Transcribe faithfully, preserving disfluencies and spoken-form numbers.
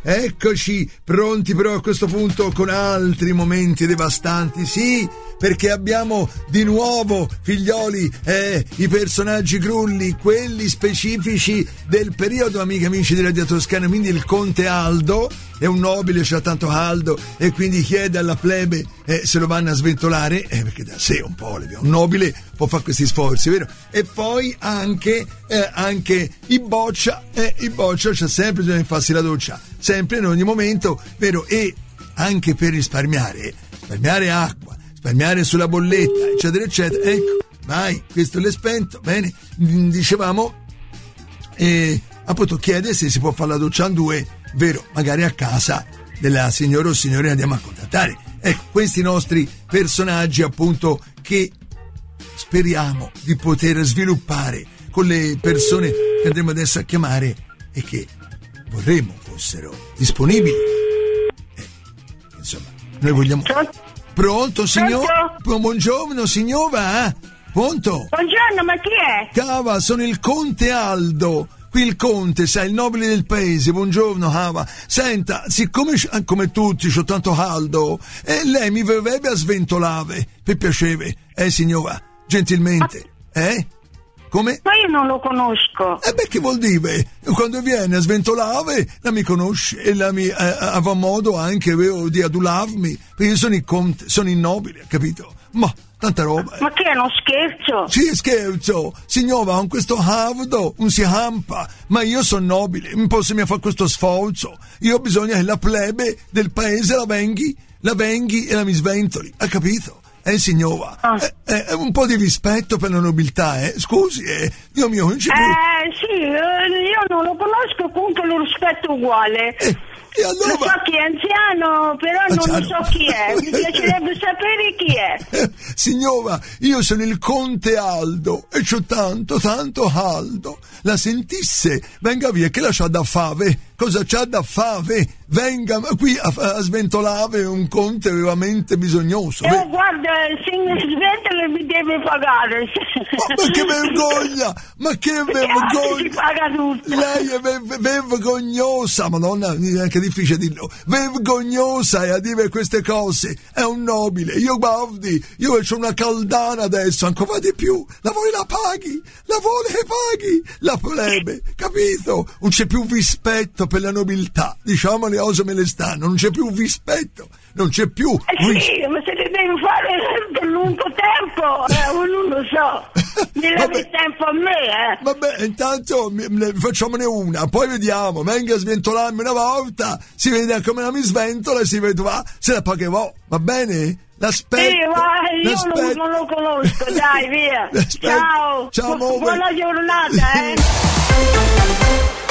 eccoci, pronti però a questo punto con altri momenti devastanti, sì, perché abbiamo di nuovo, figlioli, eh, i personaggi grulli, quelli specifici del periodo, amiche e amici di Radio Toscana, quindi il conte Aldo, è un nobile, c'ha tanto Aldo, e quindi chiede alla plebe eh, se lo vanno a sventolare, eh, perché da sé un po' un nobile può fare questi sforzi, vero? E poi anche, eh, anche i boccia, eh, i boccia c'è sempre bisogno di farsi la doccia, sempre in ogni momento, vero? E anche per risparmiare, risparmiare acqua, risparmiare sulla bolletta, eccetera, eccetera. Ecco, vai, questo l'è spento, bene, dicevamo, eh, appunto chiede se si può fare la doccia in due, vero? Magari a casa della signora o signore andiamo a contattare. Ecco, questi nostri personaggi appunto che speriamo di poter sviluppare con le persone che andremo adesso a chiamare e che vorremmo fossero disponibili. Eh, insomma, noi vogliamo... Pronto, signor? Pronto? Buongiorno, signora? Pronto? Buongiorno, ma chi è? Cava, sono il conte Aldo. Qui il conte, sai, il nobile del paese. Buongiorno, Cava. Senta, siccome come tutti c'ho tanto caldo, eh, lei mi verrebbe a sventolare, per piacere, eh, signora? Gentilmente, eh? Come? Ma io non lo conosco. E eh beh, che vuol dire? Quando viene a sventolare, la mi conosce e la mi eh, avrà modo anche vero, di adularmi, perché io sono il conte, sono il nobile, capito? Ma tanta roba. Ma che è uno scherzo? Sì, scherzo. Signora, con questo hardo non si campa, ma io sono nobile, non posso mica fare questo sforzo. Io ho bisogno che la plebe del paese la venghi, la venghi e la mi sventoli, ha capito? Eh signora, ah. eh, eh, un po' di rispetto per la nobiltà, eh? Scusi, eh, Dio mio, non c'è più... Eh sì, io non lo conosco, comunque lo rispetto uguale. Eh, e allora... Lo so chi è anziano, però anziano. non lo so chi è, mi piacerebbe sapere chi è. Eh, signora, io sono il conte Aldo e c'ho tanto, tanto caldo. La sentisse, venga via che la c'ha da fave. Cosa c'ha da fare? Venga qui a, a sventolare un conte veramente bisognoso. Eh, guarda, se mi sventola mi deve pagare. Ma, ma che vergogna! Ma che vergogna! Si paga tutto. Lei è ver- ver- vergognosa, madonna, è anche difficile dirlo. Vergognosa è a dire queste cose. È un nobile. Io guardi, io ho una caldana adesso, ancora di più. La vuole la paghi? La vuole che paghi? La plebe, capito? Non c'è più rispetto per la nobiltà, diciamo le cose me le stanno, non c'è più rispetto, non c'è più eh sì, ris- ma se le devi fare per lungo tempo, eh, non lo so, mi levi tempo a me, eh. Vabbè, intanto facciamone una, poi vediamo, venga a sventolarmi una volta, si vede come la mi sventola e si vedrà se la pagherò, va bene? L'aspetto, sì, ma io non, non lo conosco, dai, via. Ciao, ciao, Bu- buona giornata, eh.